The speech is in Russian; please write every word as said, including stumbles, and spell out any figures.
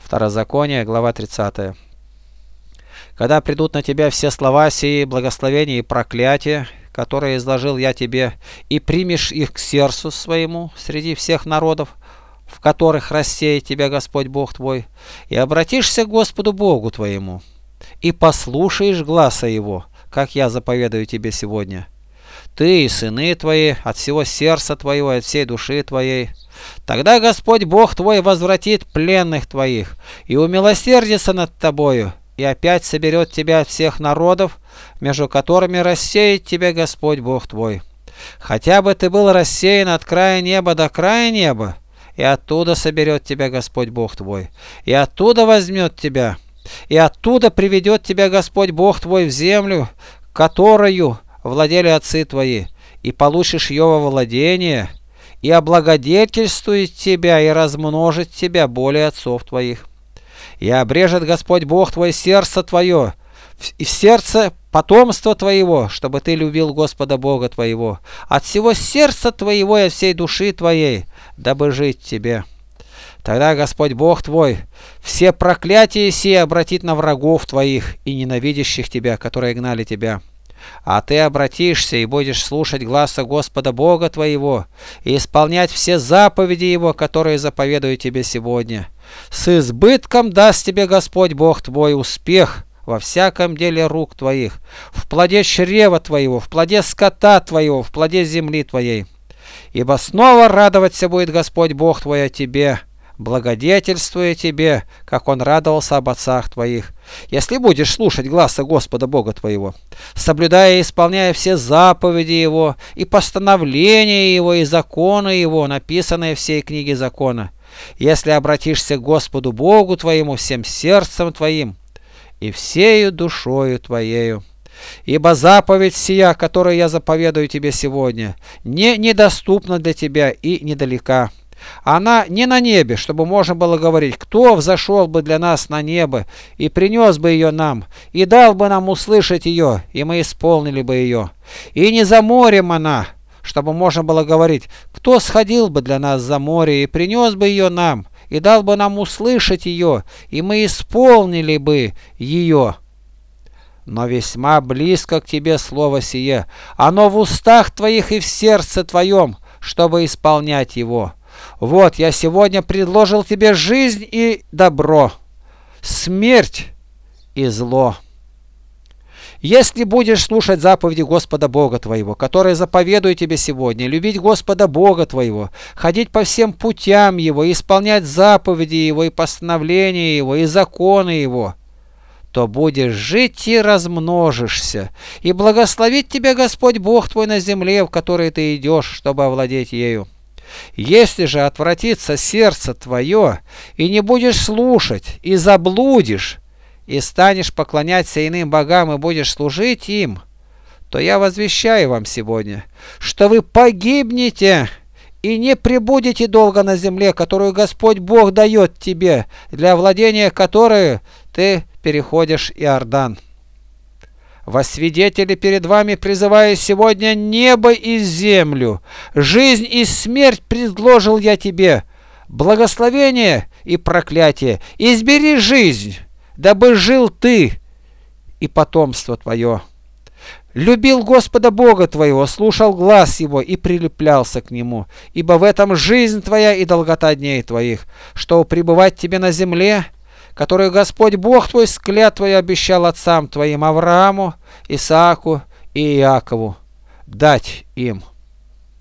Второзаконие, глава тридцатая. Когда придут на тебя все слова сии, благословения и проклятия, которые изложил я тебе, и примешь их к сердцу своему среди всех народов, в которых рассеет тебя Господь Бог твой, и обратишься к Господу Богу твоему, и послушаешь гласа Его, как я заповедаю тебе сегодня, ты и сыны твои от всего сердца твоего и от всей души твоей, тогда Господь Бог твой возвратит пленных твоих и умилосердится над тобою, и опять соберет тебя от всех народов, между которыми рассеет тебя Господь Бог твой. Хотя бы ты был рассеян от края неба до края неба, и оттуда соберет тебя Господь Бог твой, и оттуда возьмет тебя, и оттуда приведет тебя Господь Бог твой в землю, которую владели отцы твои, и получишь ее во владение, и облагодетельствует тебя, и размножит тебя более отцов твоих. И обрежет Господь Бог твой сердце твое, и в сердце потомства твоего, чтобы ты любил Господа Бога твоего, от всего сердца твоего и от всей души твоей, дабы жить тебе. Тогда Господь Бог твой все проклятия сии обратит на врагов твоих и ненавидящих тебя, которые гнали тебя. А ты обратишься и будешь слушать гласа Господа Бога твоего и исполнять все заповеди Его, которые заповедую тебе сегодня. С избытком даст тебе Господь Бог твой успех во всяком деле рук твоих, в плоде чрева твоего, в плоде скота твоего, в плоде земли твоей. Ибо снова радоваться будет Господь Бог твой о тебе, благодетельствуя тебе, как Он радовался об отцах твоих, если будешь слушать гласа Господа Бога твоего, соблюдая и исполняя все заповеди Его, и постановления Его, и законы Его, написанные в всей книге закона, если обратишься к Господу Богу твоему всем сердцем твоим и всею душою твоею. Ибо заповедь сия, которую я заповедую тебе сегодня, не недоступна для тебя и недалека. Она не на небе, чтобы можно было говорить, кто взошел бы для нас на небо и принес бы ее нам, и дал бы нам услышать ее, и мы исполнили бы ее. И не за морем она, чтобы можно было говорить, кто сходил бы для нас за море и принес бы ее нам, и дал бы нам услышать ее, и мы исполнили бы ее. Но весьма близко к тебе слово сие, оно в устах твоих и в сердце твоем, чтобы исполнять его. Вот я сегодня предложил тебе жизнь и добро, смерть и зло. Если будешь слушать заповеди Господа Бога твоего, которые заповедую тебе сегодня, любить Господа Бога твоего, ходить по всем путям Его, исполнять заповеди Его, и постановления Его, и законы Его, то будешь жить и размножишься, и благословит тебя Господь Бог твой на земле, в которой ты идешь, чтобы овладеть ею. Если же отвратится сердце твое, и не будешь слушать, и заблудишь, и станешь поклоняться иным богам, и будешь служить им, то я возвещаю вам сегодня, что вы погибнете и не пребудете долго на земле, которую Господь Бог дает тебе, для владения которой ты переходишь Иордан. Во свидетели перед вами призываю сегодня небо и землю, жизнь и смерть предложил я тебе, благословение и проклятие. Избери жизнь, дабы жил ты и потомство твое. Любил Господа Бога твоего, слушал глас Его и прилеплялся к Нему, ибо в этом жизнь твоя и долгота дней твоих, чтобы пребывать тебе на земле, которую Господь Бог твой с клятвой обещал отцам твоим Аврааму, Исааку и Иакову, дать им.